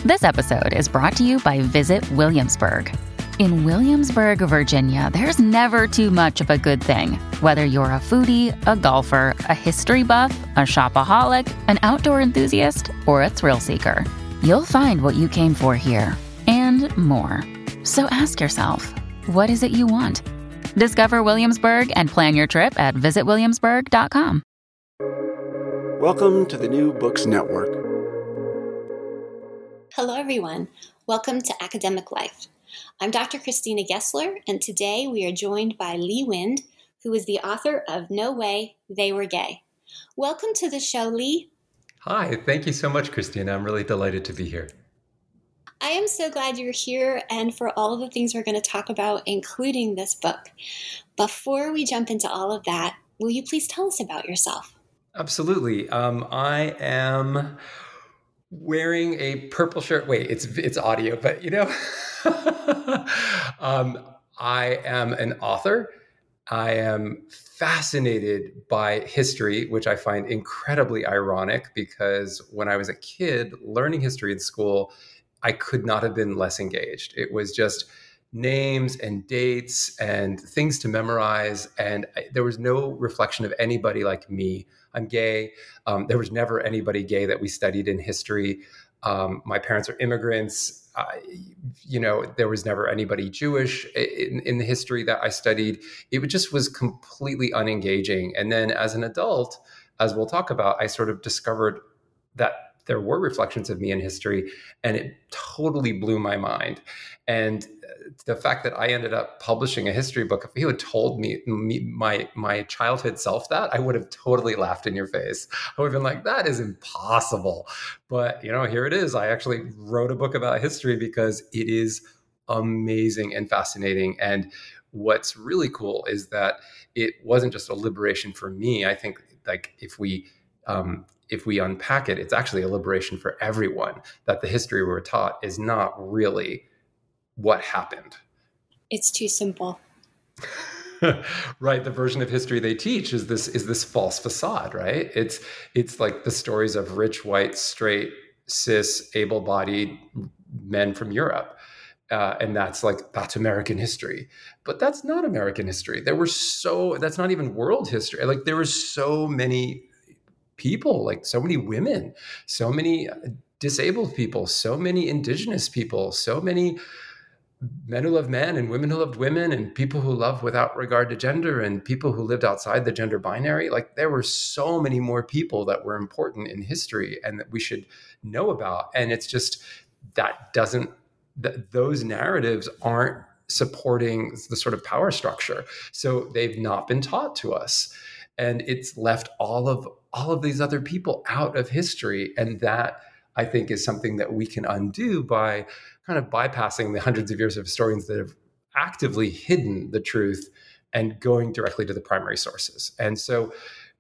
This episode is brought to you by Visit Williamsburg. In Williamsburg, Virginia, there's never too much of a good thing. Whether you're a foodie, a golfer, a history buff, a shopaholic, an outdoor enthusiast, or a thrill seeker, you'll find what you came for here and more. So ask yourself, what is it you want? Discover Williamsburg and plan your trip at visitwilliamsburg.com. Welcome to the New Books Network. Hello, everyone. Welcome to Academic Life. I'm Dr. Christina Gessler, and today we are joined by Lee Wind, who is the author of No Way, They Were Gay. Welcome to the show, Lee. Hi, thank you so much, Christina. I'm really delighted to be here. I am so glad you're here and for all of the things we're going to talk about, including this book. Before we jump into all of that, will you please tell us about yourself? Absolutely. I am wearing a purple shirt. Wait, it's audio, but I am an author. I am fascinated by history, which I find incredibly ironic because when I was a kid learning history in school, I could not have been less engaged. It was just names and dates and things to memorize. And there was no reflection of anybody like me. I'm gay. There was never anybody gay that we studied in history. My parents are immigrants. There was never anybody Jewish in the history that I studied. It just was completely unengaging. And then as an adult, as we'll talk about, I sort of discovered that there were reflections of me in history, and it totally blew my mind. And the fact that I ended up publishing a history book, if you had told me my childhood self that, I would have totally laughed in your face. I would have been like, that is impossible. But, here it is. I actually wrote a book about history because it is amazing and fascinating. And what's really cool is that it wasn't just a liberation for me. I think if we unpack it, it's actually a liberation for everyone, that the history we're taught is not really what happened. It's too simple. Right. The version of history they teach is this false facade, right? It's like the stories of rich, white, straight, cis, able-bodied men from Europe. And that's American history. But that's not American history. That's not even world history. There were so many people, so many women, so many disabled people, so many indigenous people, so many men who loved men and women who loved women and people who loved without regard to gender and people who lived outside the gender binary. There were so many more people that were important in history and that we should know about. And it's just those narratives aren't supporting the sort of power structure. So they've not been taught to us. And it's left all of these other people out of history. And that, I think, is something that we can undo by kind of bypassing the hundreds of years of historians that have actively hidden the truth and going directly to the primary sources. And so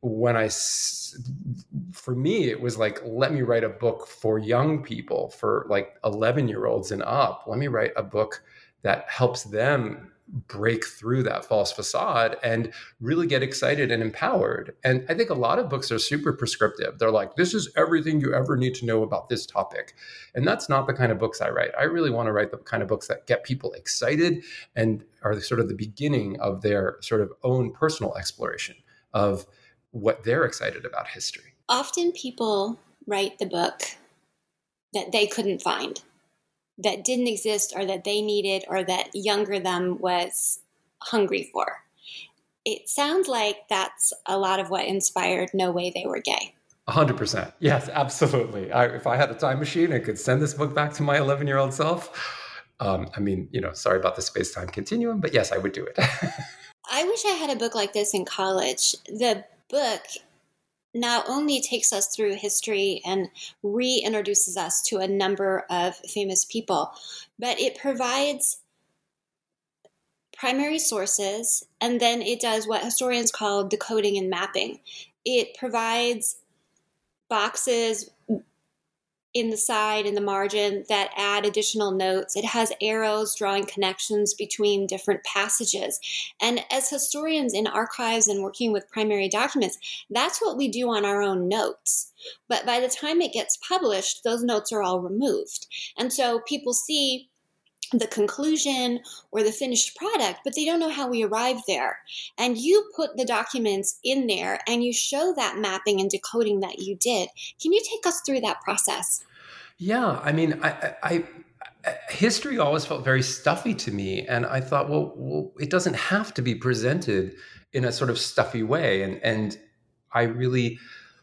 for me, it was let me write a book for young people, for 11-year-olds and up. Let me write a book that helps them break through that false facade and really get excited and empowered. And I think a lot of books are super prescriptive. They're like, this is everything you ever need to know about this topic. And that's not the kind of books I write. I really want to write the kind of books that get people excited and are sort of the beginning of their sort of own personal exploration of what they're excited about history. Often people write the book that they couldn't find, that didn't exist, or that they needed, or that younger them was hungry for. It sounds like that's a lot of what inspired No Way, They Were Gay. 100%. Yes, absolutely. If I had a time machine, I could send this book back to my 11-year-old self. Sorry about the space-time continuum, but yes, I would do it. I wish I had a book like this in college. The book not only takes us through history and reintroduces us to a number of famous people, but it provides primary sources, and then it does what historians call decoding and mapping. It provides boxes in the side, in the margin, that add additional notes. It has arrows drawing connections between different passages. And as historians in archives and working with primary documents, that's what we do on our own notes. But by the time it gets published, those notes are all removed. And so people see the conclusion or the finished product, but they don't know how we arrived there. And you put the documents in there and you show that mapping and decoding that you did. Can you take us through that process? Yeah, I mean, I history always felt very stuffy to me, and I thought, well, it doesn't have to be presented in a sort of stuffy way, and I really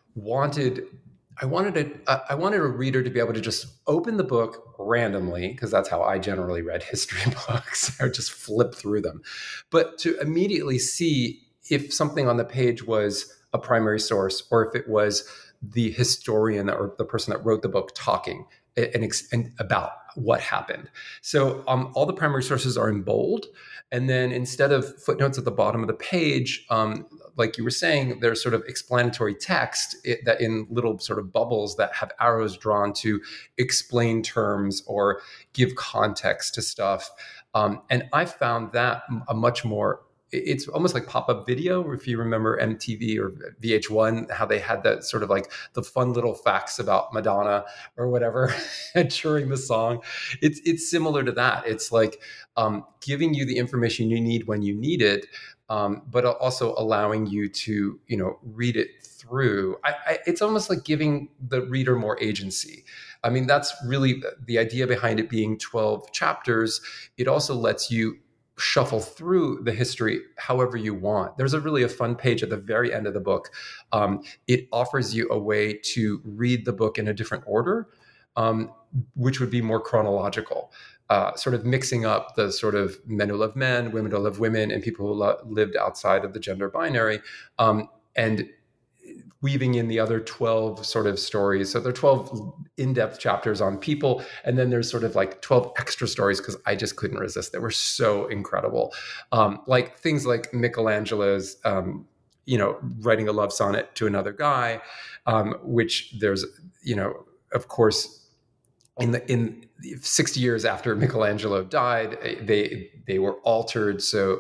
I wanted a reader to be able to just open the book randomly, because that's how I generally read history books. I would just flip through them, but to immediately see if something on the page was a primary source, or if it was the historian or the person that wrote the book talking and about what happened. So all the primary sources are in bold. And then instead of footnotes at the bottom of the page, like you were saying, there's sort of explanatory text that in little sort of bubbles that have arrows drawn to explain terms or give context to stuff. And I found that a much more, it's almost like pop-up video, if you remember MTV or VH1, how they had that sort of like the fun little facts about Madonna or whatever during the song. It's similar to that. It's like giving you the information you need when you need it, but also allowing you to, read it through. It's almost like giving the reader more agency. I mean, that's really the idea behind it being 12 chapters. It also lets you shuffle through the history however you want. There's a fun page at the very end of the book. It offers you a way to read the book in a different order, which would be more chronological, sort of mixing up the sort of men who love men, women who love women, and people who lived outside of the gender binary, and weaving in the other 12 sort of stories. So there are 12 in-depth chapters on people, and then there's sort of like 12 extra stories because I just couldn't resist. They were so incredible. Like things like Michelangelo's, writing a love sonnet to another guy, which there's, of course, in 60 years after Michelangelo died, they were altered. So,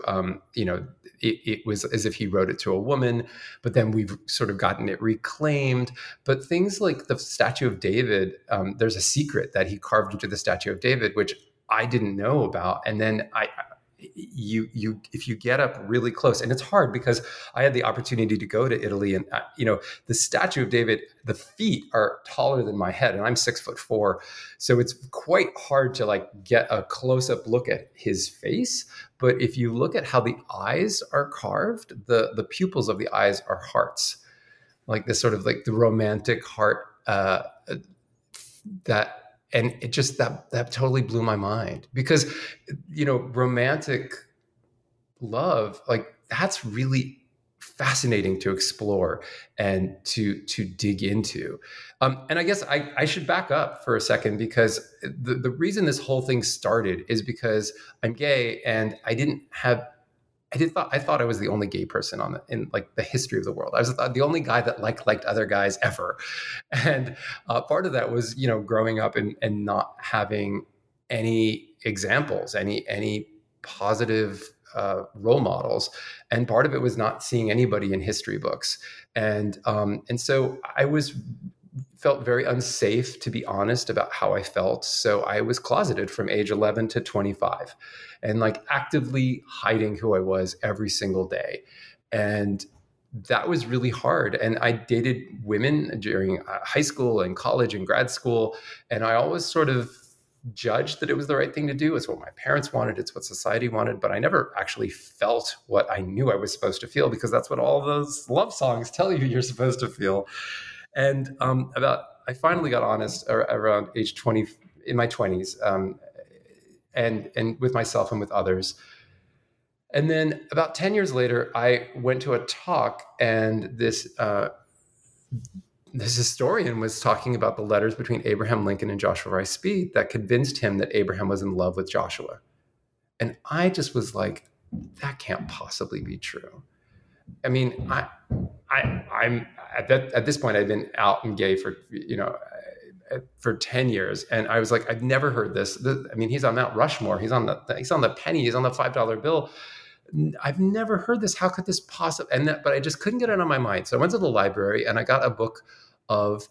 it was as if he wrote it to a woman, but then we've sort of gotten it reclaimed. But things like the Statue of David, there's a secret that he carved into the Statue of David, which I didn't know about. And then if you get up really close, and it's hard because I had the opportunity to go to Italy, and the Statue of David, the feet are taller than my head, and I'm 6'4", so it's quite hard to like get a close-up look at his face. But if you look at how the eyes are carved, the pupils of the eyes are hearts, like this sort of like the romantic heart that. And it just, that totally blew my mind, because, romantic love, like that's really fascinating to explore and to dig into. And I guess I should back up for a second, because the reason this whole thing started is because I'm gay, and I thought I was the only gay person in like the history of the world. I was the only guy that liked other guys ever. And part of that was, growing up and not having any examples, any positive role models. And part of it was not seeing anybody in history books. And so I felt very unsafe, to be honest, about how I felt. So I was closeted from age 11 to 25, and like actively hiding who I was every single day. And that was really hard. And I dated women during high school and college and grad school. And I always sort of judged that it was the right thing to do. It's what my parents wanted. It's what society wanted. But I never actually felt what I knew I was supposed to feel, because that's what all those love songs tell you you're supposed to feel. And I finally got honest around age 20, in my 20s, and with myself and with others. And then about 10 years later, I went to a talk, and this historian was talking about the letters between Abraham Lincoln and Joshua Rice Speed that convinced him that Abraham was in love with Joshua. And I just was like, that can't possibly be true. I mean, I'm at this point, I've been out and gay for, for 10 years. And I was like, I've never heard this. I mean, he's on Mount Rushmore. He's on the penny. He's on the $5 bill. I've never heard this. How could this possibly? But I just couldn't get it on my mind. So I went to the library and I got a book of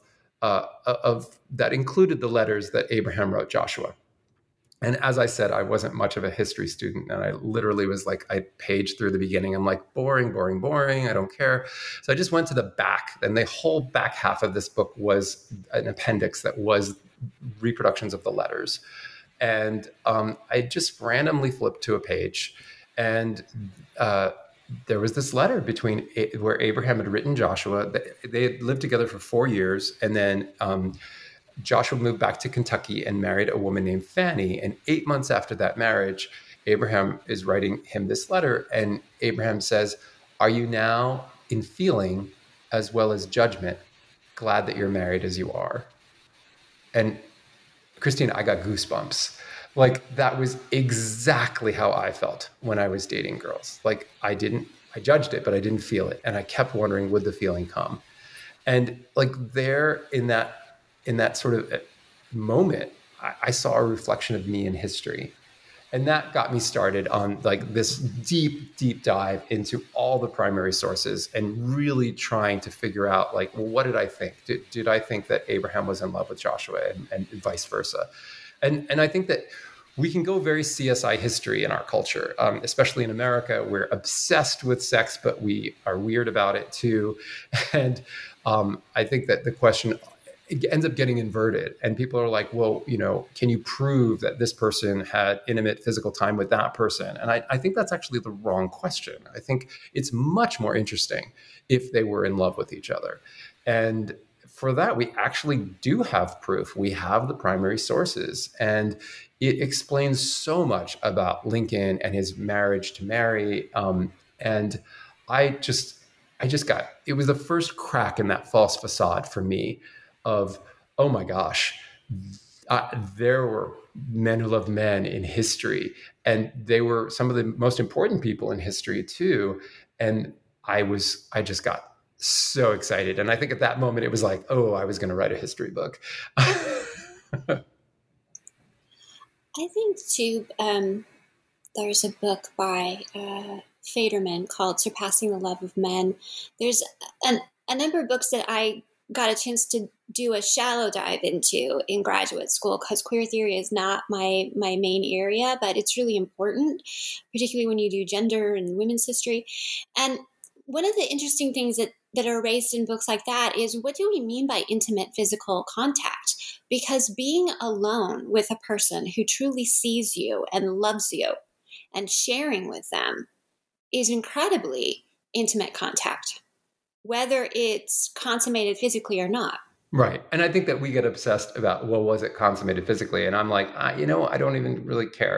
that included the letters that Abraham wrote Joshua. And as I said, I wasn't much of a history student. And I literally was like, I paged through the beginning. I'm like, boring, boring, boring. I don't care. So I just went to the back. And the whole back half of this book was an appendix that was reproductions of the letters. And I just randomly flipped to a page. And there was this letter where Abraham had written Joshua. They had lived together for 4 years. And then Joshua moved back to Kentucky and married a woman named Fanny. And 8 months after that marriage, Abraham is writing him this letter. And Abraham says, "Are you now in feeling as well as judgment glad that you're married as you are?" And Christine, I got goosebumps. Like, that was exactly how I felt when I was dating girls. Like, I judged it, but I didn't feel it. And I kept wondering, would the feeling come? And like there in that sort of moment, I saw a reflection of me in history. And that got me started on like this deep, deep dive into all the primary sources and really trying to figure out like, well, what did I think? Did I think that Abraham was in love with Joshua and vice versa? And I think that we can go very CSI history in our culture, especially in America. We're obsessed with sex, but we are weird about it too. And I think that the question ends up getting inverted. And people are like, well, can you prove that this person had intimate physical time with that person? And I think that's actually the wrong question. I think it's much more interesting if they were in love with each other. And for that, we actually do have proof. We have the primary sources. And it explains so much about Lincoln and his marriage to Mary. And I just got, it was the first crack in that false facade for me of, oh my gosh, there were men who loved men in history. And they were some of the most important people in history too. And I just got so excited. And I think at that moment, it was like, oh, I was going to write a history book. I think too, there's a book by Federman called Surpassing the Love of Men. There's a number of books that I got a chance to do a shallow dive into in graduate school because queer theory is not my main area, but it's really important, particularly when you do gender and women's history. And one of the interesting things that are raised in books like that is, what do we mean by intimate physical contact? Because being alone with a person who truly sees you and loves you and sharing with them is incredibly intimate contact, whether it's consummated physically or not. Right. And I think that we get obsessed about, well, was it consummated physically? And I'm like, I don't even really care.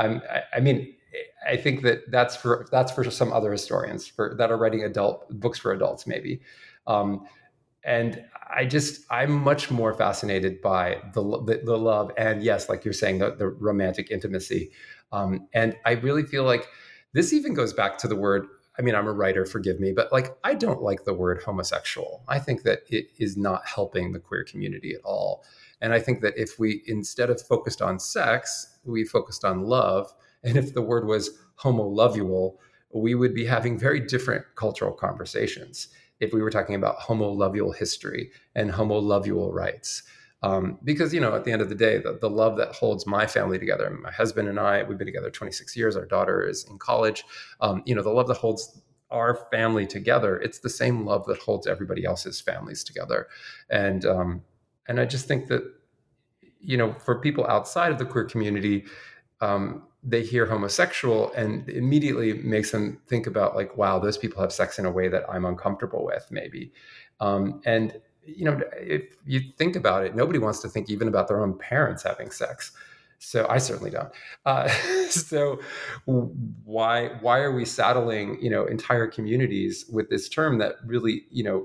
I think that's for some other historians that are writing books for adults, maybe. And I'm much more fascinated by the love and, yes, like you're saying, the romantic intimacy. And I really feel like this even goes back to the word. I mean, I'm a writer, forgive me, but like, I don't like the word homosexual. I think that it is not helping the queer community at all. And I think that if we, instead of focused on sex, we focused on love. And if the word was homo-lovual, we would be having very different cultural conversations if we were talking about homo-lovual history and homo-lovual rights. Because, at the end of the day, the love that holds my family together, my husband and I, we've been together 26 years, our daughter is in college, the love that holds our family together, it's the same love that holds everybody else's families together. And I just think that, for people outside of the queer community, they hear homosexual and immediately makes them think about like, wow, those people have sex in a way that I'm uncomfortable with, maybe. And if you think about it, nobody wants to think even about their own parents having sex. So I certainly don't. So why are we saddling, entire communities with this term that really,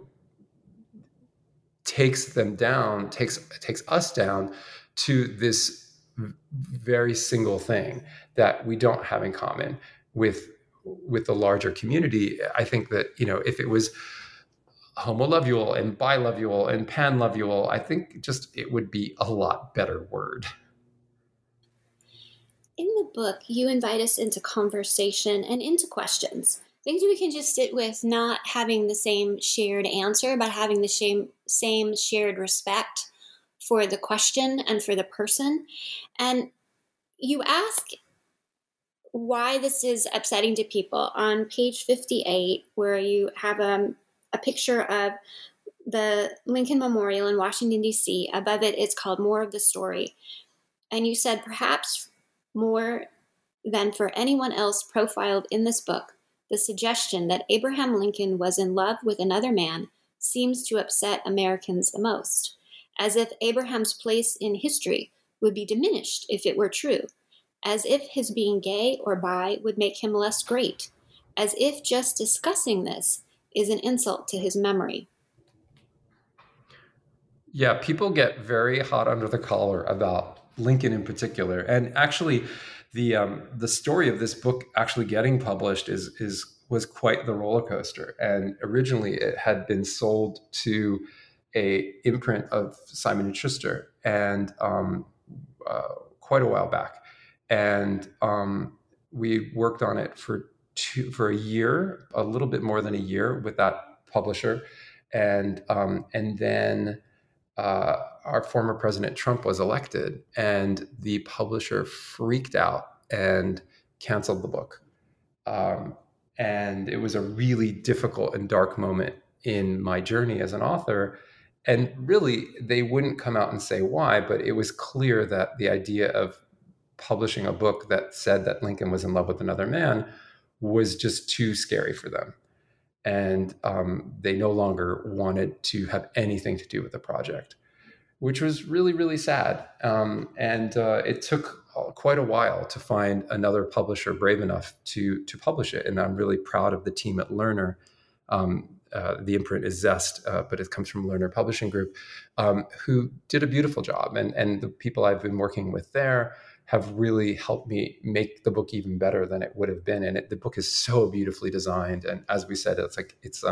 takes us down to this very single thing that we don't have in common with the larger community? I think that, if it was homolovule and bilovule and panlovule. I think just it would be a lot better word. In the book, you invite us into conversation and into questions. Things we can just sit with, not having the same shared answer, but having the same shared respect for the question and for the person. And you ask why this is upsetting to people. On page 58, where you have a picture of the Lincoln Memorial in Washington, D.C., above it, it's called More of the Story. And you said, perhaps more than for anyone else profiled in this book, the suggestion that Abraham Lincoln was in love with another man seems to upset Americans the most, as if Abraham's place in history would be diminished if it were true, as if his being gay or bi would make him less great, as if just discussing this is an insult to his memory. Yeah, people get very hot under the collar about Lincoln in particular. And actually, the story of this book actually getting published was quite the roller coaster. And originally, it had been sold to a imprint of Simon and Schuster, and quite a while back. And we worked on it for a year, a little bit more than a year, with that publisher, and then our former President Trump was elected, and the publisher freaked out and canceled the book. And it was a really difficult and dark moment in my journey as an author. And really, they wouldn't come out and say why, but it was clear that the idea of publishing a book that said that Lincoln was in love with another man was just too scary for them. And they no longer wanted to have anything to do with the project, which was really, really sad. And it took quite a while to find another publisher brave enough to publish it. And I'm really proud of the team at Lerner. The imprint is Zest, but it comes from Lerner Publishing Group, who did a beautiful job. And the people I've been working with there have really helped me make the book even better than it would have been. And the book is so beautifully designed. And as we said, it's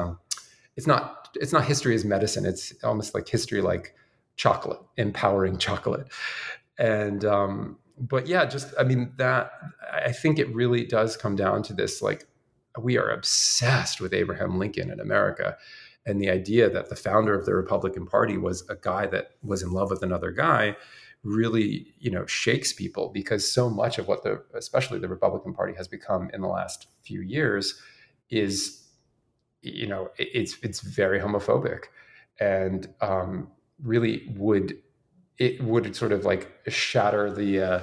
not history as medicine. It's almost like history, like chocolate, empowering chocolate. And, but yeah, I think it really does come down to this, like, we are obsessed with Abraham Lincoln in America. And the idea that the founder of the Republican Party was a guy that was in love with another guy really, shakes people, because so much of what especially the Republican Party has become in the last few years is, it's very homophobic, and really would sort of like shatter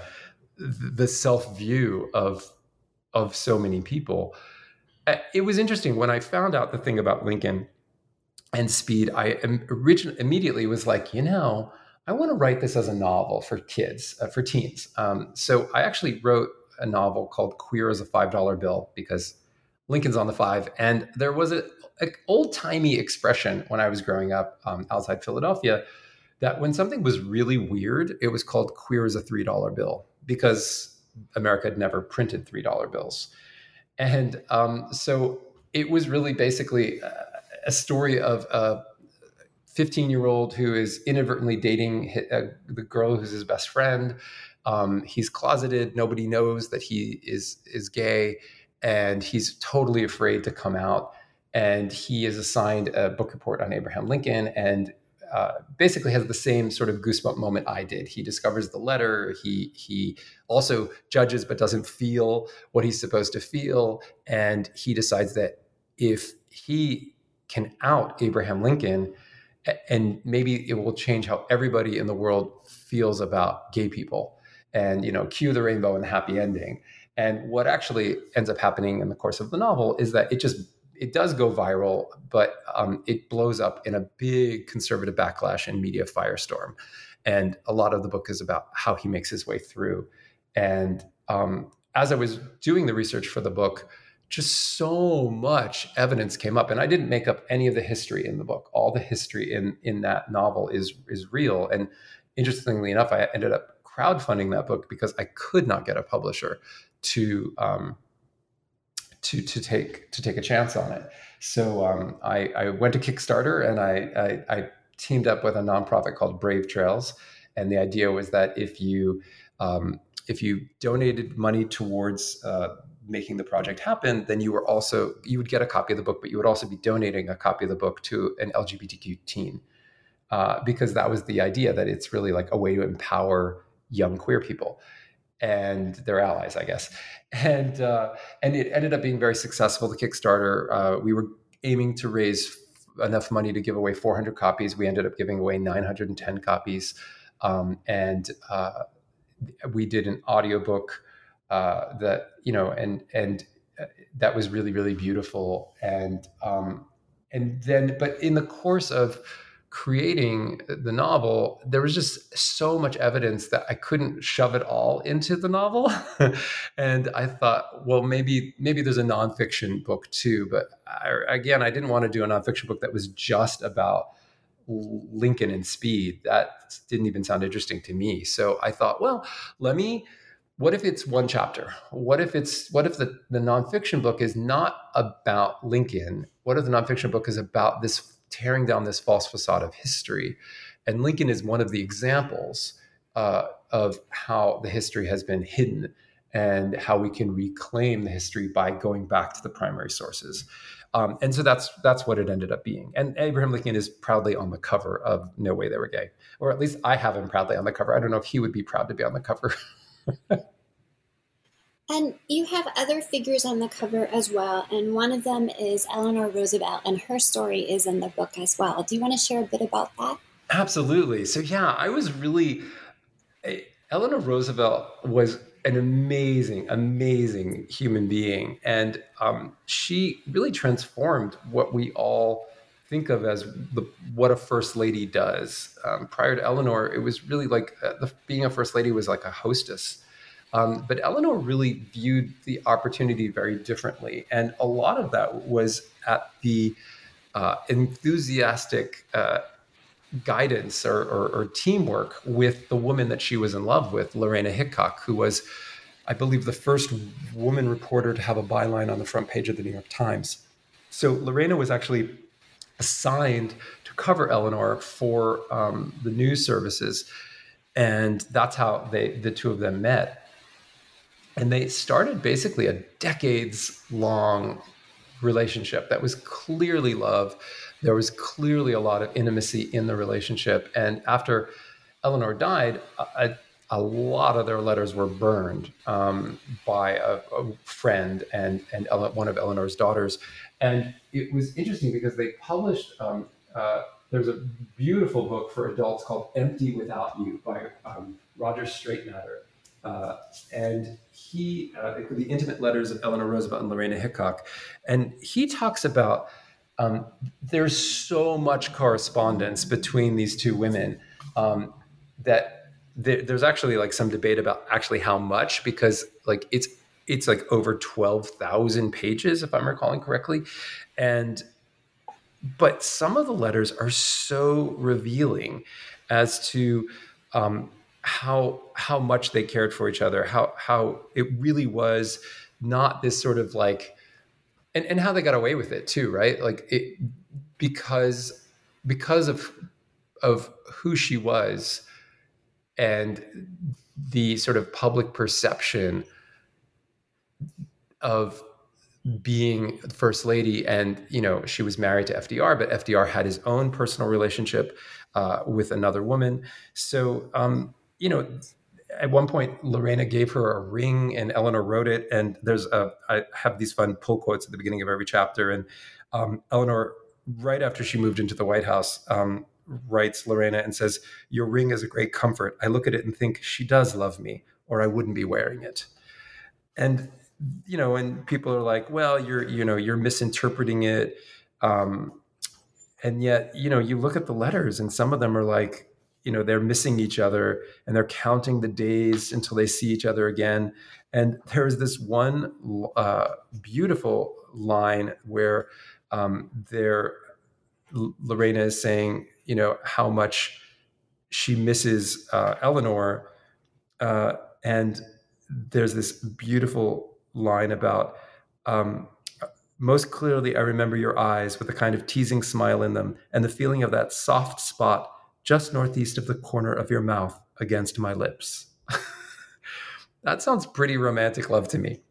the self-view of so many people. It was interesting when I found out the thing about Lincoln and speed. I immediately was like, I want to write this as a novel for kids, for teens. So I actually wrote a novel called Queer as a $5 Bill, because Lincoln's on the 5. And there was an old-timey expression when I was growing up outside Philadelphia that when something was really weird, it was called queer as a $3 bill, because America had never printed $3 bills. And so it was really basically a story of a 15-year-old who is inadvertently dating the girl who's his best friend. He's closeted. Nobody knows that he is gay, and he's totally afraid to come out. And he is assigned a book report on Abraham Lincoln, and basically has the same sort of goosebump moment I did. He discovers the letter. He also judges but doesn't feel what he's supposed to feel. And he decides that if he can out Abraham Lincoln, and maybe it will change how everybody in the world feels about gay people, and, cue the rainbow and the happy ending. And what actually ends up happening in the course of the novel is that it does go viral, but it blows up in a big conservative backlash and media firestorm. And a lot of the book is about how he makes his way through. And as I was doing the research for the book, just so much evidence came up. And I didn't make up any of the history in the book. All the history in that novel is real. And interestingly enough, I ended up crowdfunding that book because I could not get a publisher to take a chance on it. So I went to Kickstarter and I teamed up with a nonprofit called Brave Trails. And the idea was that if you donated money towards making the project happen, then you would get a copy of the book, but you would also be donating a copy of the book to an LGBTQ teen. Because that was the idea, that it's really like a way to empower young queer people and their allies, I guess. And it ended up being very successful. The Kickstarter, we were aiming to raise enough money to give away 400 copies. We ended up giving away 910 copies. And we did an audiobook that, and that was really, really beautiful. And then, but in the course of creating the novel, there was just so much evidence that I couldn't shove it all into the novel. And I thought, well, maybe there's a nonfiction book too. But I didn't want to do a nonfiction book that was just about Lincoln and speed. That didn't even sound interesting to me. So I thought, well, what if it's one chapter? What if the nonfiction book is not about Lincoln? What if the nonfiction book is about this tearing down this false facade of history? And Lincoln is one of the examples of how the history has been hidden and how we can reclaim the history by going back to the primary sources. And so that's what it ended up being. And Abraham Lincoln is proudly on the cover of No Way They Were Gay, or at least I have him proudly on the cover. I don't know if he would be proud to be on the cover. And you have other figures on the cover as well, and one of them is Eleanor Roosevelt, and her story is in the book as well. Do you want to share a bit about that? Absolutely. So yeah, Eleanor Roosevelt was an amazing, amazing human being. And she really transformed what we all think of as what a first lady does. Prior to Eleanor, it was really like being a first lady was like a hostess. But Eleanor really viewed the opportunity very differently. And a lot of that was at the enthusiastic guidance or teamwork with the woman that she was in love with, Lorena Hickok, who was, I believe, the first woman reporter to have a byline on the front page of the New York Times. So Lorena was actually assigned to cover Eleanor for the news services. And that's how the two of them met. And they started basically a decades-long relationship that was clearly love. There was clearly a lot of intimacy in the relationship. And after Eleanor died, a lot of their letters were burned by a friend and one of Eleanor's daughters. And it was interesting because they published, there's a beautiful book for adults called Empty Without You by Roger Straitmatter. And the intimate letters of Eleanor Roosevelt and Lorena Hickok. And he talks about there's so much correspondence between these two women that there's actually like some debate about actually how much, because like it's like over 12,000 pages, if I'm recalling correctly. But some of the letters are so revealing as to how much they cared for each other, how it really was not this sort of like, and how they got away with it too, right? Like because of who she was and the sort of public perception of being first lady. And, she was married to FDR, but FDR had his own personal relationship with another woman. So, at one point, Lorena gave her a ring and Eleanor wrote it. And I have these fun pull quotes at the beginning of every chapter. And Eleanor, right after she moved into the White House, writes Lorena and says, "Your ring is a great comfort. I look at it and think she does love me, or I wouldn't be wearing it." And, and people are like, well, you're misinterpreting it. And yet, you look at the letters and some of them are like, they're missing each other and they're counting the days until they see each other again. And there's this one beautiful line where Lorena is saying, how much she misses Eleanor. And there's this beautiful line about Most clearly, I remember your eyes with a kind of teasing smile in them and the feeling of that soft spot just northeast of the corner of your mouth against my lips. That sounds pretty romantic love to me.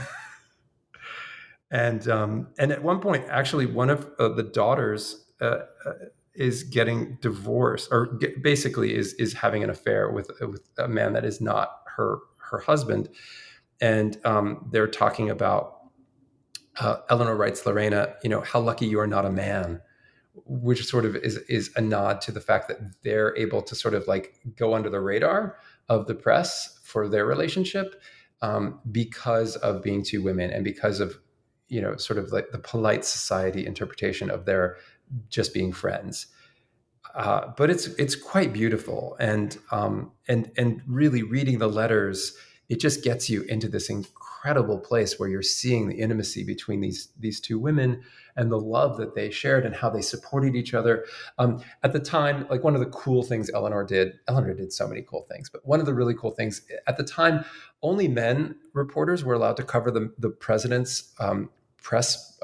And at one point, actually, one of the daughters is getting divorced, or basically is having an affair with a man that is not her husband, and they're talking about. Eleanor writes Lorena, how lucky you are not a man, which sort of is a nod to the fact that they're able to sort of like go under the radar of the press for their relationship because of being two women and because of, sort of like the polite society interpretation of their just being friends. But it's quite beautiful, and really reading the letters, it just gets you into this incredible place where you're seeing the intimacy between these two women and the love that they shared and how they supported each other. At the time, like one of the cool things Eleanor did so many cool things, but one of the really cool things at the time, only men reporters were allowed to cover the president's press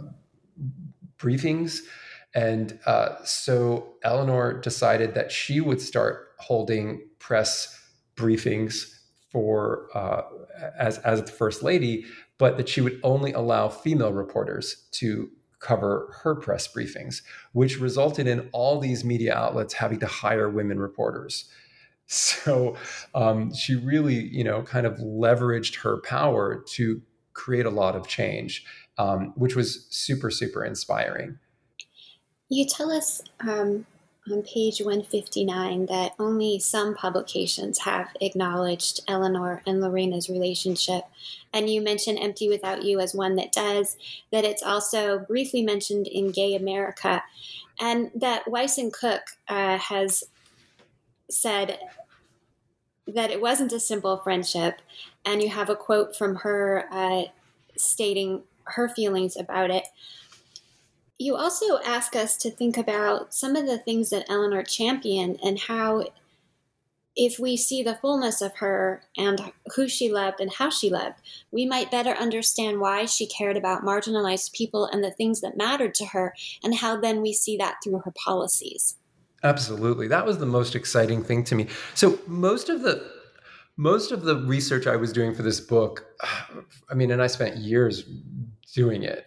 briefings. And so Eleanor decided that she would start holding press briefings for as the first lady, but that she would only allow female reporters to cover her press briefings, which resulted in all these media outlets having to hire women reporters. So she really, kind of leveraged her power to create a lot of change, which was super, super inspiring. You tell us on page 159 that only some publications have acknowledged Eleanor and Lorena's relationship. And you mention Empty Without You as one that does, that it's also briefly mentioned in Gay America, and that Weiss and Cook has said that it wasn't a simple friendship. And you have a quote from her stating her feelings about it. You also ask us to think about some of the things that Eleanor championed and how, if we see the fullness of her and who she loved and how she loved, we might better understand why she cared about marginalized people and the things that mattered to her, and how then we see that through her policies. Absolutely. That was the most exciting thing to me. So most of the research I was doing for this book, and I spent years doing it.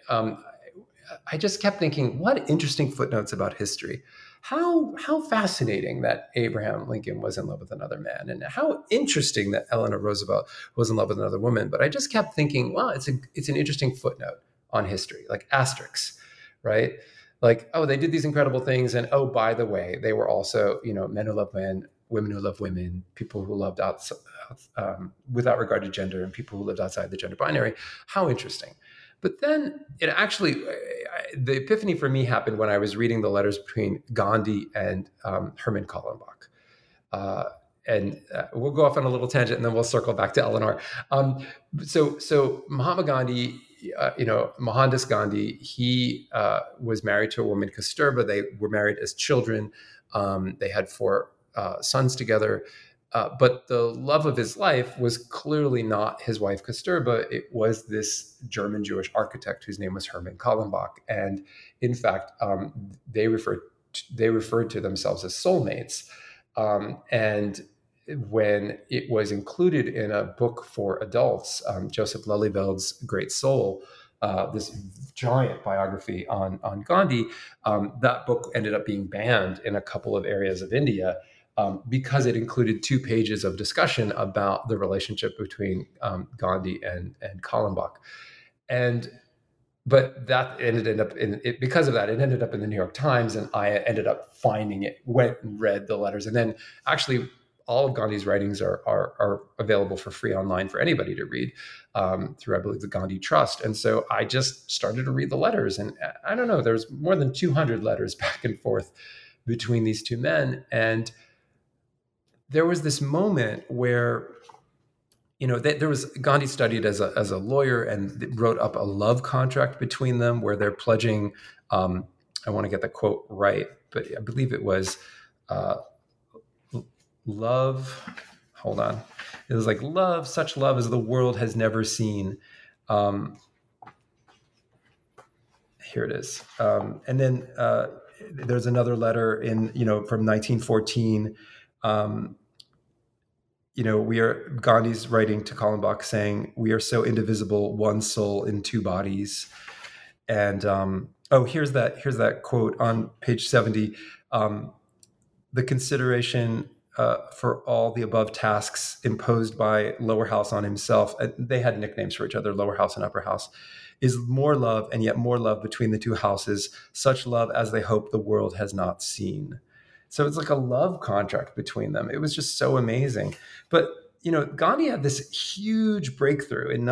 I just kept thinking, what interesting footnotes about history. How fascinating that Abraham Lincoln was in love with another man, and how interesting that Eleanor Roosevelt was in love with another woman. But I just kept thinking, well, it's an interesting footnote on history, like asterisks, right? Like, oh, they did these incredible things, and oh, by the way, they were also, men who love men, women who love women, people who loved outside, without regard to gender, and people who lived outside the gender binary. How interesting. But then it actually, the epiphany for me happened when I was reading the letters between Gandhi and Herman Kallenbach. And we'll go off on a little tangent and then we'll circle back to Eleanor. So Mahatma Gandhi, Mohandas Gandhi, he was married to a woman, Kasturba. They were married as children. They had 4 sons together. But the love of his life was clearly not his wife Kasturba. It was this German Jewish architect whose name was Herman Kallenbach. And in fact, they referred to themselves as soulmates. And when it was included in a book for adults, Joseph Lelyveld's Great Soul, this giant biography on Gandhi, that book ended up being banned in a couple of areas of India. Because it included 2 pages of discussion about the relationship between Gandhi and Kallenbach. But that ended up in it, because of that, it ended up in the New York Times, and I ended up finding it, went and read the letters. And then actually all of Gandhi's writings are available for free online for anybody to read through, I believe, the Gandhi Trust. And so I just started to read the letters, and I don't know, there's more than 200 letters back and forth between these 2 men. And there was this moment where, there was Gandhi studied as a lawyer and wrote up a love contract between them where they're pledging, I want to get the quote right, but I believe it was love. Hold on. It was like love, such love as the world has never seen. here it is. And then there's another letter from 1914. Gandhi's writing to Kallenbach saying, "We are so indivisible, one soul in two bodies." And here's that quote on page 70. The consideration for all the above tasks imposed by Lower House on himself, they had nicknames for each other, Lower House and Upper House, is more love and yet more love between the two houses, such love as they hope the world has not seen. So it's like a love contract between them. It was just so amazing. But, Gandhi had this huge breakthrough. In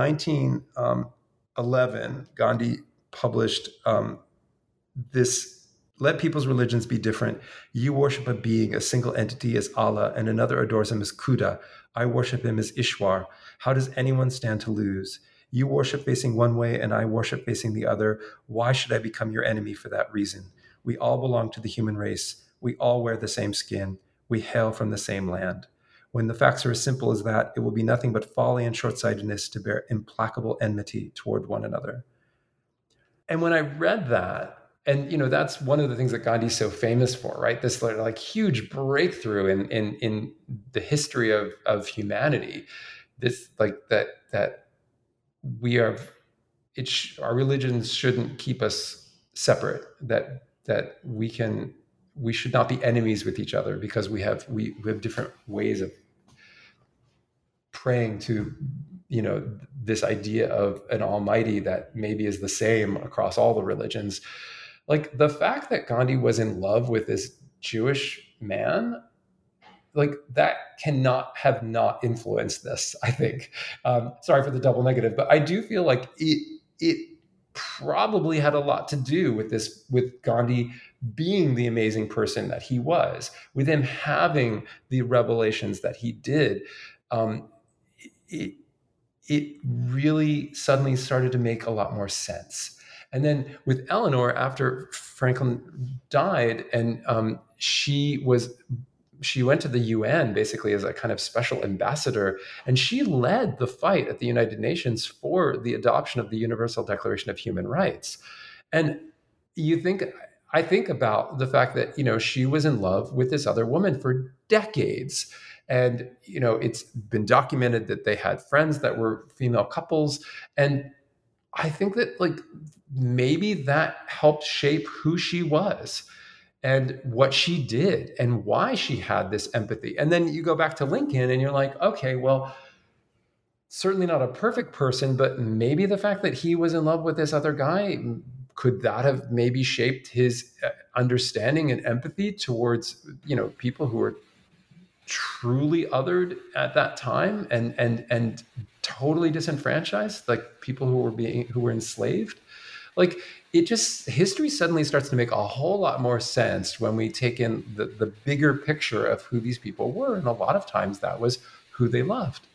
1911, Gandhi published this, "Let people's religions be different. You worship a being, a single entity as Allah, and another adores him as Khuda. I worship him as Ishwar. How does anyone stand to lose? You worship facing one way and I worship facing the other. Why should I become your enemy for that reason? We all belong to the human race. We all wear the same skin. We hail from the same land. When the facts are as simple as that, it will be nothing but folly and short-sightedness to bear implacable enmity toward one another." And when I read that, and that's one of the things that Gandhi's so famous for, right? This like huge breakthrough in the history of humanity. This like that we are, our religions shouldn't keep us separate. That we should not be enemies with each other because we have different ways of praying to this idea of an almighty that maybe is the same across all the religions. Like the fact that Gandhi was in love with this Jewish man, like that cannot have not influenced this, I think. Sorry for the double negative, but I do feel like it probably had a lot to do with this, with Gandhi being the amazing person that he was, with him having the revelations that he did. It really suddenly started to make a lot more sense. And then with Eleanor, after Franklin died, and she went to the UN basically as a kind of special ambassador, and she led the fight at the United Nations for the adoption of the Universal Declaration of Human Rights. And I think about the fact that, she was in love with this other woman for decades. And, it's been documented that they had friends that were female couples. And I think that maybe that helped shape who she was and what she did and why she had this empathy. And then you go back to Lincoln and you're like, okay, well, certainly not a perfect person, but maybe the fact that he was in love with this other guy, could that have maybe shaped his understanding and empathy towards, people who were truly othered at that time and totally disenfranchised, like people who were enslaved. Like history suddenly starts to make a whole lot more sense when we take in the bigger picture of who these people were. And a lot of times that was who they loved.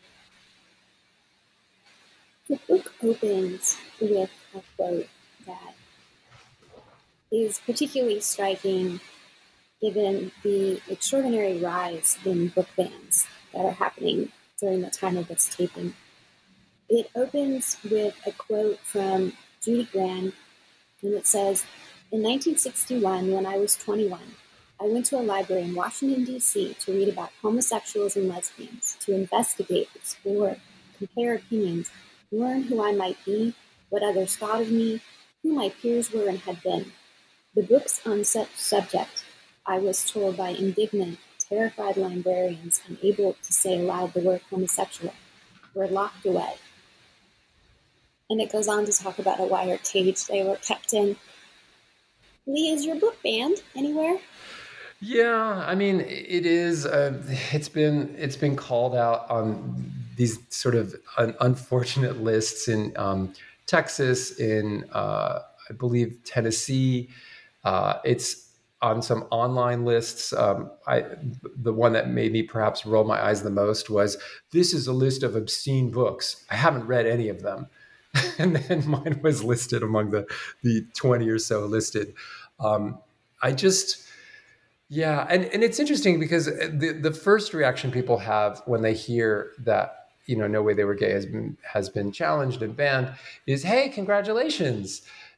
The book opens with a quote that is particularly striking given the extraordinary rise in book bans that are happening during the time of this taping. It opens with a quote from Judy Grahn, and it says, "In 1961, when I was 21, I went to a library in Washington, D.C. to read about homosexuals and lesbians, to investigate, explore, compare opinions, learn who I might be, what others thought of me, who my peers were and had been. The books on such subject, I was told by indignant, terrified librarians unable to say aloud the word homosexual, were locked away." And it goes on to talk about a wire cage they were kept in. Lee, is your book banned anywhere? Yeah, I mean, it is. It's been called out on these sort of unfortunate lists in Texas, in I believe Tennessee. It's on some online lists. The one that made me perhaps roll my eyes the most was, "This is a list of obscene books. I haven't read any of them." And then mine was listed among the 20 or so listed. And it's interesting because the first reaction people have when they hear that, No Way They Were Gay has been challenged and banned is, "Hey, congratulations."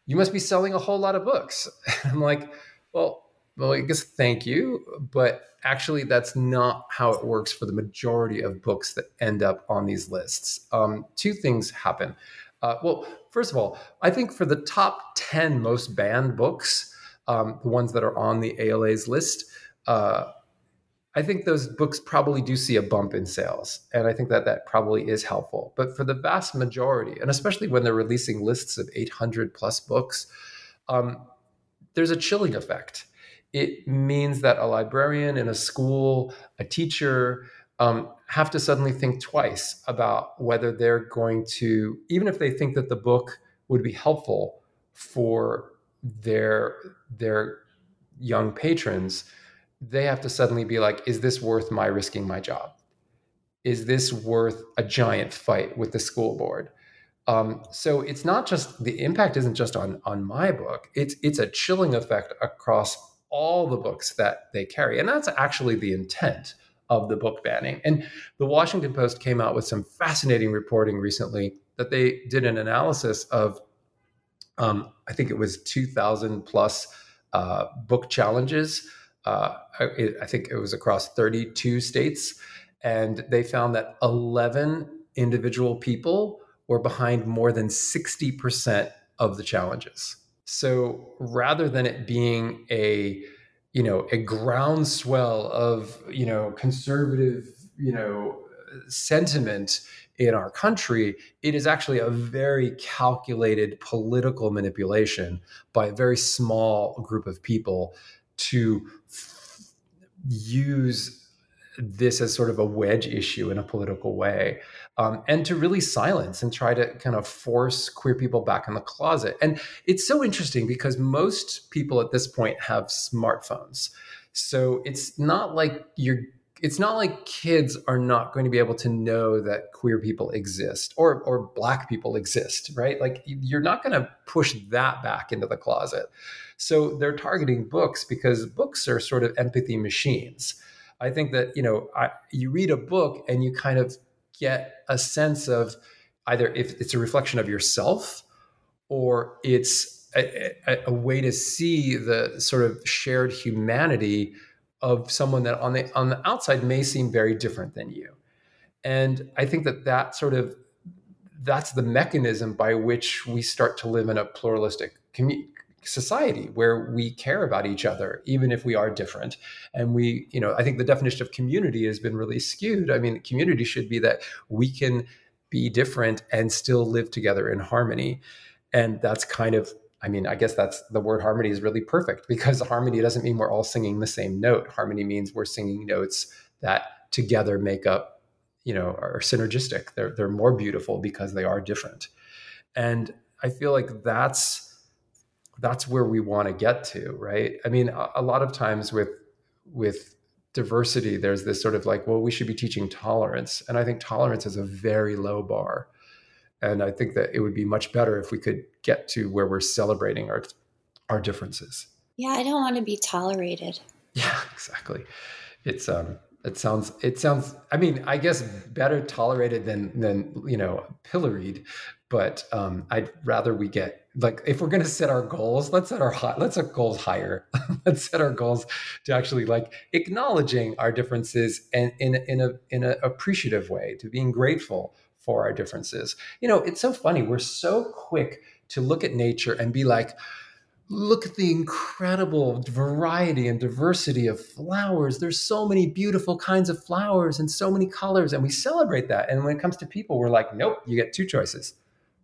you must be selling a whole lot of books. And I'm like, well, I guess thank you. But actually, that's not how it works for the majority of books that end up on these lists. Two things happen. Well, first of all, I think for the top 10 most banned books, the ones that are on the ALA's list, I think those books probably do see a bump in sales. And I think that probably is helpful. But for the vast majority, and especially when they're releasing lists of 800 plus books, there's a chilling effect. It means that a librarian in a school, a teacher, have to suddenly think twice about whether they're going to, even if they think that the book would be helpful for their young patrons, they have to suddenly be like, is this worth my risking my job? Is this worth a giant fight with the school board? So it's not just, the impact isn't just on my book. It's a chilling effect across all the books that they carry. And that's actually the intent of the book banning. And the Washington Post came out with some fascinating reporting recently that they did an analysis of, I think it was 2,000 plus book challenges. I think it was across 32 states. And they found that 11 individual people were behind more than 60% of the challenges. So rather than it being a groundswell of, conservative, sentiment in our country, it is actually a very calculated political manipulation by a very small group of people to use this as sort of a wedge issue in a political way, and to really silence and try to kind of force queer people back in the closet. And it's so interesting because most people at this point have smartphones. So it's not like kids are not going to be able to know that queer people exist or Black people exist, right? Like you're not going to push that back into the closet. So they're targeting books because books are sort of empathy machines. I think that, you read a book and you kind of get a sense of either if it's a reflection of yourself or it's a way to see the sort of shared humanity of someone that on the outside may seem very different than you. And I think that's the mechanism by which we start to live in a pluralistic society where we care about each other, even if we are different. And I think the definition of community has been really skewed. I mean, community should be that we can be different and still live together in harmony. And that's I guess that's the word harmony is really perfect, because harmony doesn't mean we're all singing the same note. Harmony means we're singing notes that together make up, are synergistic. They're more beautiful because they are different. And I feel like that's where we want to get to, right? I mean, a lot of times with diversity, there's this sort of like, well, we should be teaching tolerance. And I think tolerance is a very low bar. And I think that it would be much better if we could get to where we're celebrating our differences. Yeah, I don't want to be tolerated. Yeah, exactly. It sounds, I mean, I guess better tolerated than pilloried, but I'd rather we get, like, if we're going to set our goals, let's set our goals higher. Let's set our goals to actually like acknowledging our differences and in a appreciative way, to being grateful for our differences. It's so funny. We're so quick to look at nature and be like, look at the incredible variety and diversity of flowers. There's so many beautiful kinds of flowers and so many colors, and we celebrate that. And when it comes to people, we're like, nope, you get two choices.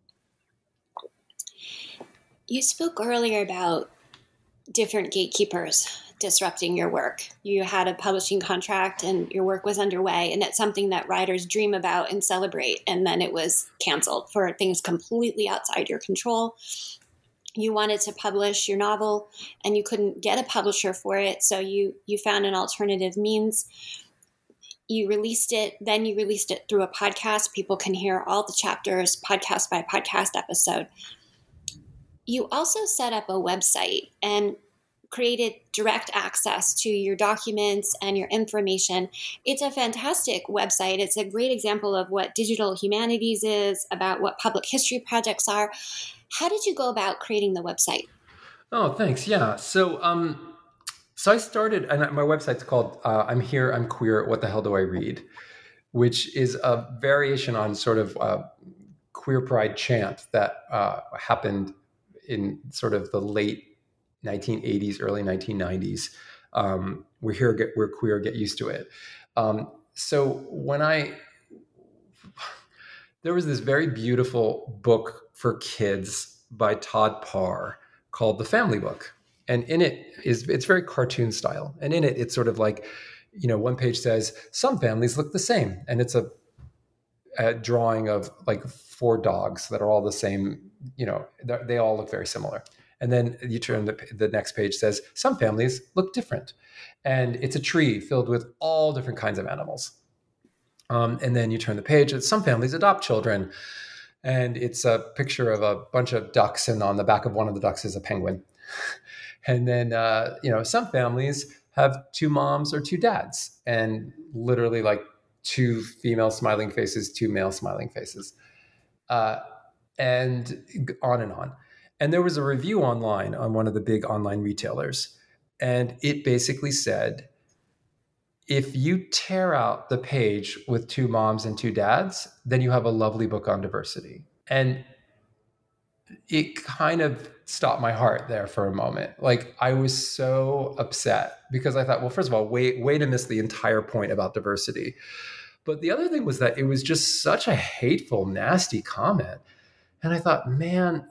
You spoke earlier about different gatekeepers disrupting your work. You had a publishing contract and your work was underway, and that's something that writers dream about and celebrate. And then it was canceled for things completely outside your control. You wanted to publish your novel and you couldn't get a publisher for it. So you found an alternative means. You released it. Then you released it through a podcast. People can hear all the chapters, podcast by podcast episode. You also set up a website, and created direct access to your documents and your information. It's a fantastic website. It's a great example of what digital humanities is, about what public history projects are. How did you go about creating the website? Oh, thanks. Yeah. So I started, and my website's called I'm Here, I'm Queer, What the Hell Do I Read? Which is a variation on sort of queer pride chant that happened in sort of the late 1980s, early 1990s. We're here, we're queer, get used to it. So there was this very beautiful book for kids by Todd Parr called The Family Book. And in it's very cartoon style. And in it, it's sort of like, one page says, some families look the same. And it's a drawing of like 4 dogs that are all the same, they all look very similar. And then you turn the next page says, some families look different. And it's a tree filled with all different kinds of animals. And then you turn the page, and some families adopt children. And it's a picture of a bunch of ducks, and on the back of one of the ducks is a penguin. And then, some families have 2 moms or 2 dads, and literally like 2 female smiling faces, 2 male smiling faces, and on and on. And there was a review online on one of the big online retailers, and it basically said, if you tear out the page with 2 moms and 2 dads, then you have a lovely book on diversity. And it kind of stopped my heart there for a moment. Like, I was so upset because I thought, well, first of all, way to miss the entire point about diversity. But the other thing was that it was just such a hateful, nasty comment. And I thought, man,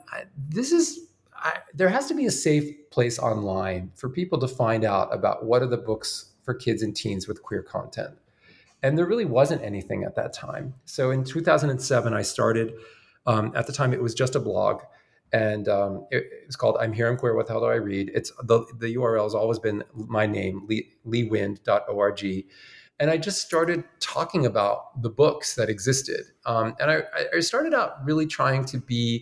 there has to be a safe place online for people to find out about what are the books for kids and teens with queer content. And there really wasn't anything at that time. So in 2007, I started, at the time it was just a blog, and it was called I'm Here, I'm Queer, What the Hell Do I Read? It's the URL has always been my name, leewind.org. And I just started talking about the books that existed. And I started out really trying to be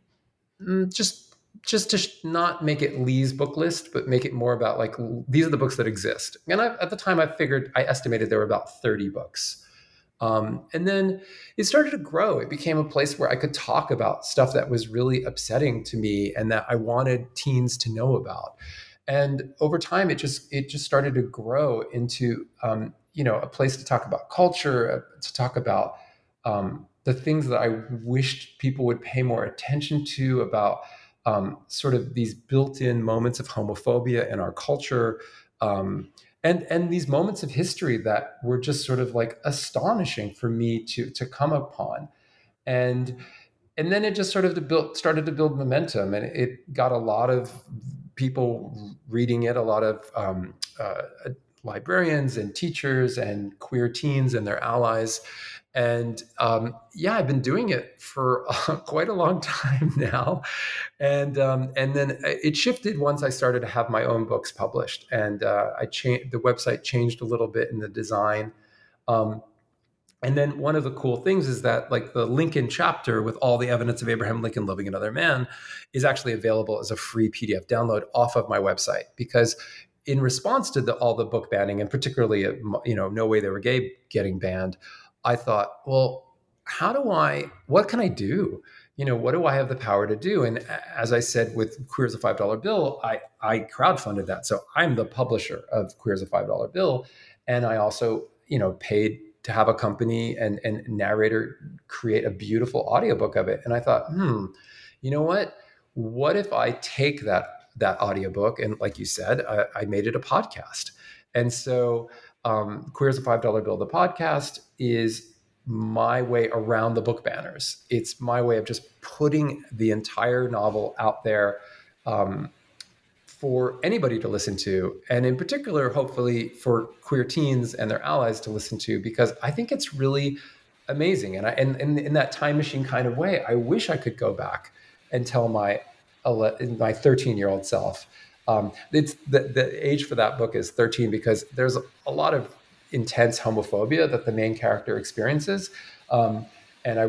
just to not make it Lee's book list, but make it more about like, these are the books that exist. And at the time I estimated there were about 30 books. And then it started to grow. It became a place where I could talk about stuff that was really upsetting to me and that I wanted teens to know about. And over time, it just started to grow into, a place to talk about culture, to talk about the things that I wished people would pay more attention to, about sort of these built-in moments of homophobia in our culture, and these moments of history that were just sort of like astonishing for me to come upon. And then it just sort of started to build momentum, and it got a lot of people reading it, a lot of librarians and teachers and queer teens and their allies. And I've been doing it for quite a long time now. And then it shifted once I started to have my own books published. And the website changed a little bit in the design. And then one of the cool things is that like the Lincoln chapter with all the evidence of Abraham Lincoln loving another man is actually available as a free PDF download off of my website, because in response to all the book banning, and particularly, No Way They Were Gay getting banned, I thought, well, what can I do? What do I have the power to do? And as I said, with Queer as a $5 Bill, I crowdfunded that. So I'm the publisher of Queer as a $5 Bill. And I also, paid to have a company and narrator create a beautiful audiobook of it. And I thought, you know what? What if I take that audiobook and, like you said, I made it a podcast. And so Queer as a $5 Bill, the podcast, is my way around the book banners. It's my way of just putting the entire novel out there for anybody to listen to. And in particular, hopefully for queer teens and their allies to listen to, because I think it's really amazing. And in that time machine kind of way, I wish I could go back and tell my 13-year-old self. It's the age for that book is 13, because there's a lot of intense homophobia that the main character experiences. And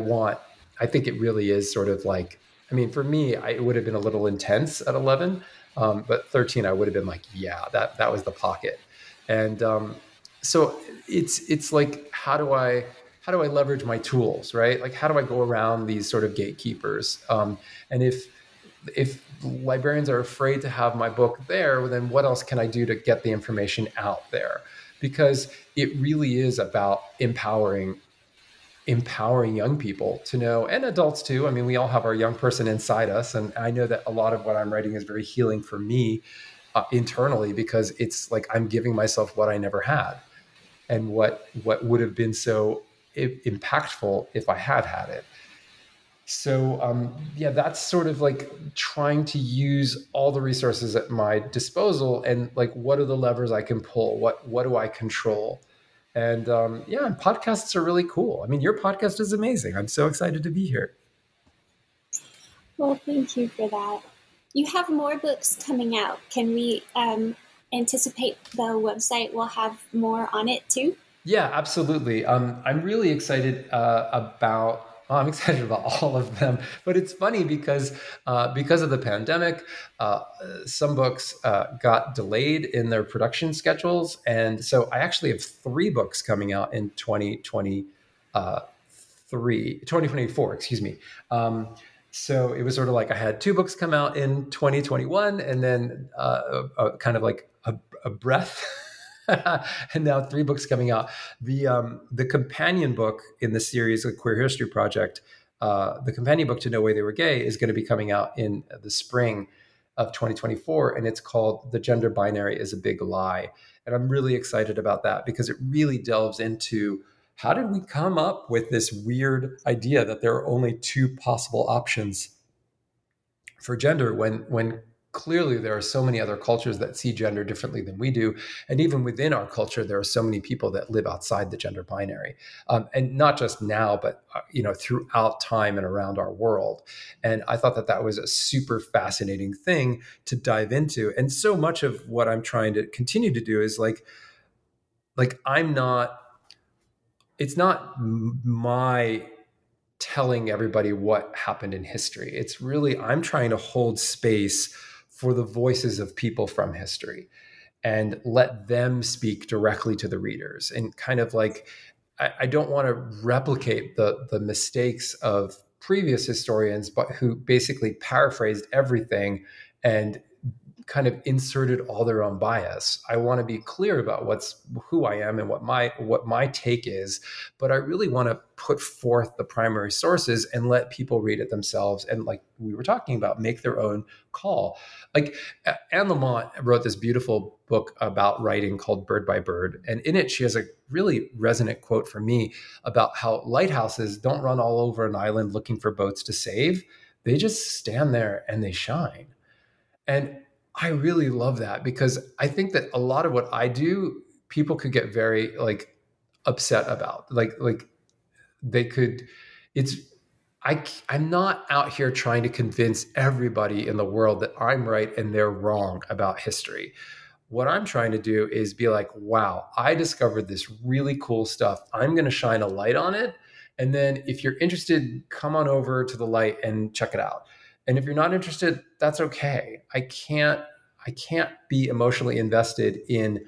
I think it really is sort of like, for me, it would have been a little intense at 11, But 13, I would have been like, yeah, that was the pocket. And so it's like, how do I leverage my tools, right? Like, how do I go around these sort of gatekeepers? And if librarians are afraid to have my book there, then what else can I do to get the information out there? Because it really is about empowering young people to know, and adults too. I mean, we all have our young person inside us. And I know that a lot of what I'm writing is very healing for me internally, because it's like I'm giving myself what I never had, and what would have been so impactful if I had it. So that's sort of like trying to use all the resources at my disposal, and like, what are the levers I can pull? What do I control? And and podcasts are really cool. I mean, your podcast is amazing. I'm so excited to be here. Well, thank you for that. You have more books coming out. Can we anticipate the website will have more on it too? Yeah, absolutely. I'm really excited about. I'm excited about all of them, but it's funny because of the pandemic, some books got delayed in their production schedules, and so I actually have 3 books coming out in 2024. Excuse me. So it was sort of like I had 2 books come out in 2021, and then kind of like a breath. And now 3 books coming out. The companion book in the series, the Queer History Project, the companion book to No Way They Were Gay, is going to be coming out in the spring of 2024, and it's called The Gender Binary is a Big Lie. And I'm really excited about that, because it really delves into, how did we come up with this weird idea that there are only 2 possible options for gender, when clearly there are so many other cultures that see gender differently than we do. And even within our culture, there are so many people that live outside the gender binary. And not just now, but throughout time and around our world. And I thought that was a super fascinating thing to dive into. And so much of what I'm trying to continue to do is like it's not my telling everybody what happened in history. It's really, I'm trying to hold space for the voices of people from history and let them speak directly to the readers. And kind of like, I don't want to replicate the mistakes of previous historians, but who basically paraphrased everything and kind of inserted all their own bias. I want to be clear about who I am and what my take is, but I really want to put forth the primary sources and let people read it themselves. And like we were talking about, make their own call. Like Anne Lamott wrote this beautiful book about writing called Bird by Bird. And in it, she has a really resonant quote for me about how lighthouses don't run all over an island looking for boats to save. They just stand there and they shine. And I really love that, because I think that a lot of what I do, people could get very like upset about. Like they could, I'm not out here trying to convince everybody in the world that I'm right and they're wrong about history. What I'm trying to do is be like, wow, I discovered this really cool stuff. I'm going to shine a light on it. And then if you're interested, come on over to the light and check it out. And if you're not interested, that's okay. I can't be emotionally invested in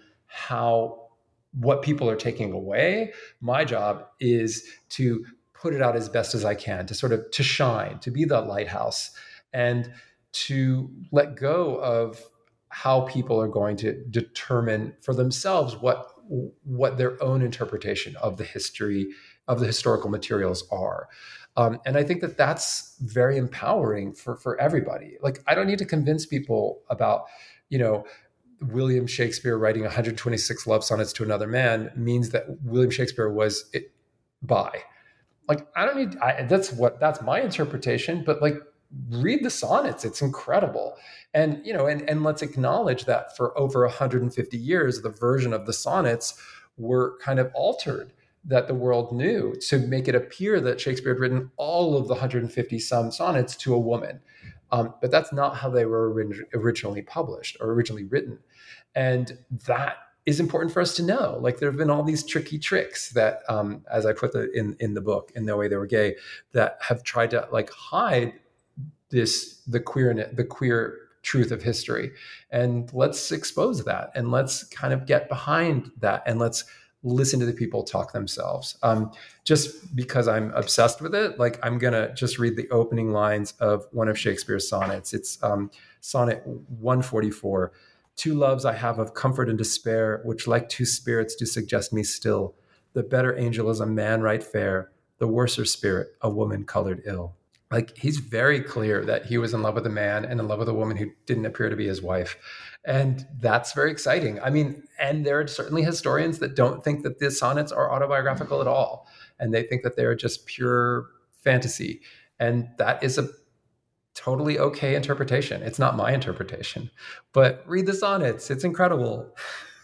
what people are taking away. My job is to put it out as best as I can, to shine, to be the lighthouse, and to let go of how people are going to determine for themselves what their own interpretation of the history of the historical materials are. And I think that that's very empowering for everybody. Like, I don't need to convince people about, William Shakespeare writing 126 love sonnets to another man means that William Shakespeare was bi. Like, I don't need, that's my interpretation, but like, read the sonnets. It's incredible. And, and let's acknowledge that for over 150 years, the version of the sonnets were kind of altered, that the world knew, to make it appear that Shakespeare had written all of the 150 some sonnets to a woman. But that's not how they were originally published or originally written. And that is important for us to know. Like, there have been all these tricky tricks that, as I put in the book, In No Way They Were Gay, that have tried to like hide the queer truth of history. And let's expose that, and let's kind of get behind that, and let's listen to the people talk themselves. Just because I'm obsessed with it, like I'm going to just read the opening lines of one of Shakespeare's sonnets. It's Sonnet 144. Two loves I have of comfort and despair, which like two spirits do suggest me still. The better angel is a man right fair, the worser spirit a woman colored ill. Like, he's very clear that he was in love with a man and in love with a woman who didn't appear to be his wife. And that's very exciting. I mean, and there are certainly historians that don't think that the sonnets are autobiographical at all. And they think that they're just pure fantasy. And that is a totally okay interpretation. It's not my interpretation. But read the sonnets. It's incredible.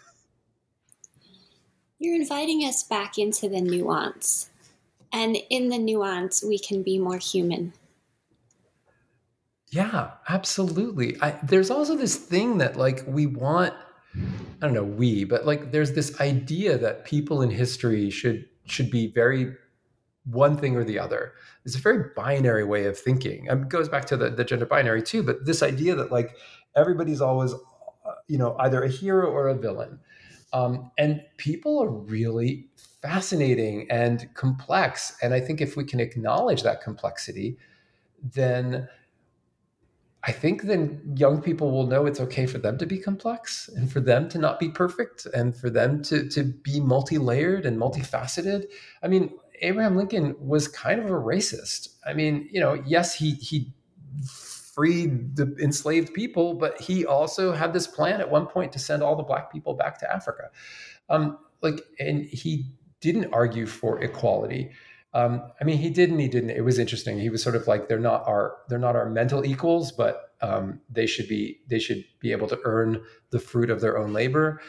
You're inviting us back into the nuance. And in the nuance, we can be more human. Yeah, absolutely. There's also this thing that like we want, I don't know, but like there's this idea that people in history should be very one thing or the other. It's a very binary way of thinking. It goes back to the gender binary too, but this idea that like everybody's always, either a hero or a villain. And people are really fascinating and complex. And I think if we can acknowledge that complexity, then I think then young people will know it's okay for them to be complex and for them to not be perfect and for them to be multi-layered and multifaceted. I mean, Abraham Lincoln was kind of a racist. I mean, yes, he freed the enslaved people, but he also had this plan at one point to send all the Black people back to Africa. And he didn't argue for equality. He did and he didn't. It was interesting. He was sort of like, they're not our mental equals, but they should be able to earn the fruit of their own labor.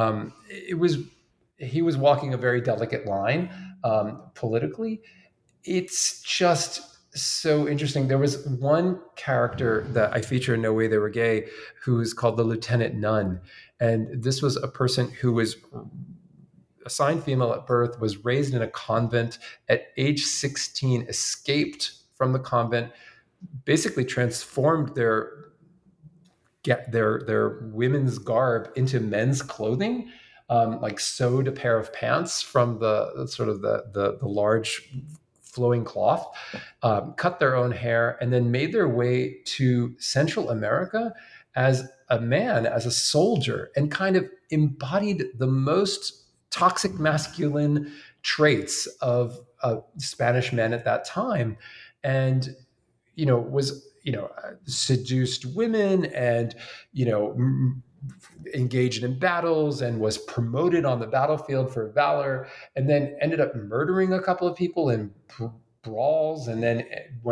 He was walking a very delicate line politically. It's just so interesting. There was one character that I feature in No Way They Were Gay, who's called the Lieutenant Nun, and this was a person who was assigned female at birth, was raised in a convent, at age 16 escaped from the convent, basically transformed their women's garb into men's clothing, like sewed a pair of pants from the large flowing cloth, cut their own hair, and then made their way to Central America as a man, as a soldier, and kind of embodied the most toxic masculine traits of Spanish men at that time, and seduced women, and engaged in battles, and was promoted on the battlefield for valor, and then ended up murdering a couple of people in brawls. And then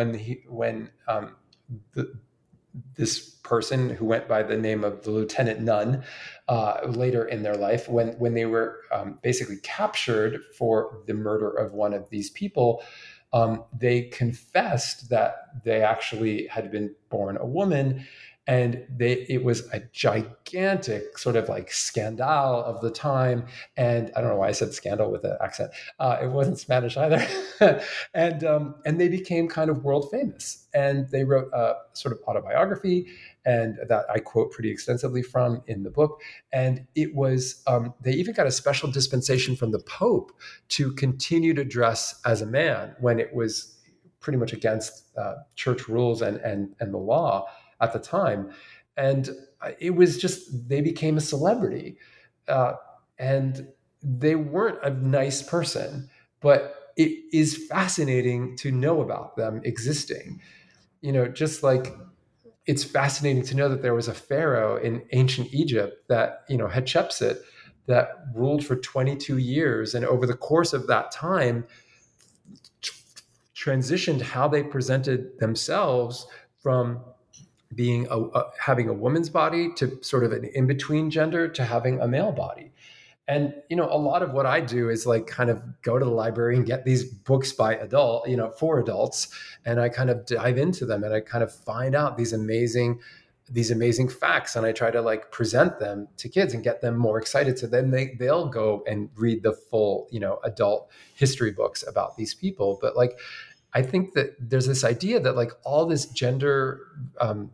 this person who went by the name of the Lieutenant Nun, later in their life, when they were basically captured for the murder of one of these people, they confessed that they actually had been born a woman. And it was a gigantic sort of like scandal of the time. And I don't know why I said scandal with an accent. It wasn't Spanish either. And they became kind of world famous. And they wrote a sort of autobiography, and that I quote pretty extensively from in the book. And it was, they even got a special dispensation from the Pope to continue to dress as a man when it was pretty much against church rules and the law at the time. And it was just, they became a celebrity. And they weren't a nice person, but it is fascinating to know about them existing. Just like it's fascinating to know that there was a pharaoh in ancient Egypt that, Hatshepsut, that ruled for 22 years. And over the course of that time, transitioned how they presented themselves from being having a woman's body to sort of an in-between gender to having a male body. And, a lot of what I do is like kind of go to the library and get these books by for adults. And I kind of dive into them and I kind of find out these amazing facts. And I try to like present them to kids and get them more excited. So then they'll go and read the full, adult history books about these people. But like, I think that there's this idea that like all this gender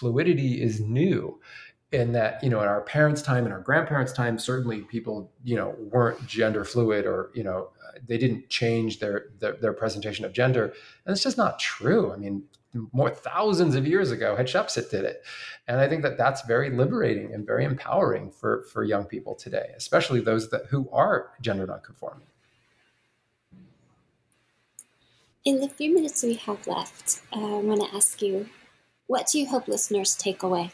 fluidity is new, in that, in our parents' time and our grandparents' time, certainly people, weren't gender fluid, or, they didn't change their presentation of gender. And it's just not true. I mean, more thousands of years ago, Hatshepsut did it. And I think that that's very liberating and very empowering for young people today, especially those who are gender nonconforming. In the few minutes we have left, I want to ask you, what do you hope listeners take away?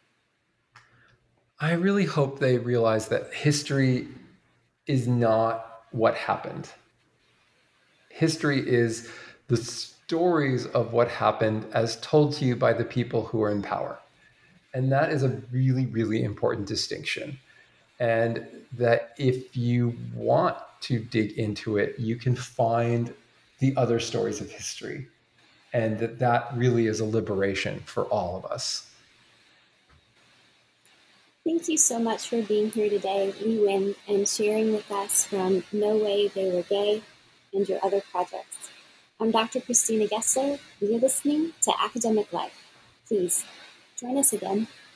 I really hope they realize that history is not what happened. History is the stories of what happened as told to you by the people who are in power. And that is a really, really important distinction. And that if you want to dig into it, you can find the other stories of history. And that really is a liberation for all of us. Thank you so much for being here today, Li-Wen, and sharing with us from No Way They Were Gay and your other projects. I'm Dr. Christina Gessler, and you're listening to Academic Life. Please join us again.